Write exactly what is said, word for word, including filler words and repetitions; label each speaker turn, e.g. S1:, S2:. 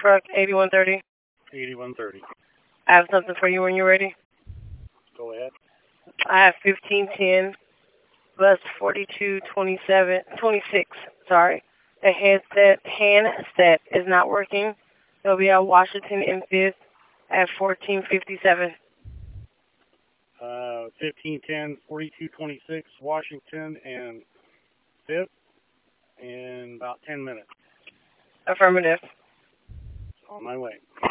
S1: Truck, eighty-one thirty.
S2: eighty-one thirty.
S1: I have something for you when you're ready.
S2: Go ahead.
S1: I have fifteen ten, bus forty-two twenty-seven, twenty-six, sorry. The handset, handset is not working. It'll be on Washington and fifth at fourteen fifty-seven.
S2: Uh, fifteen ten, forty-two twenty-six, Washington and fifth in about ten minutes.
S1: Affirmative.
S2: On my way.